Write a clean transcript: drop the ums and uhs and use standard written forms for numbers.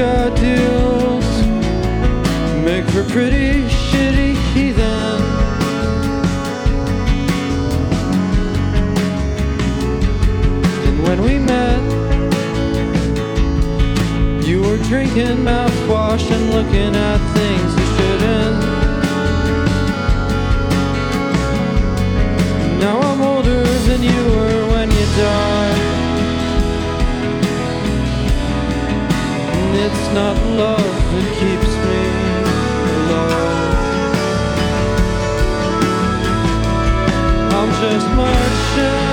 ideals make for pretty shitty heathen. And when we met, you were drinking mouthwash and looking at things you shouldn't. Now I'm older than you were when you died. And it's not love that keeps me alive. I'm just marching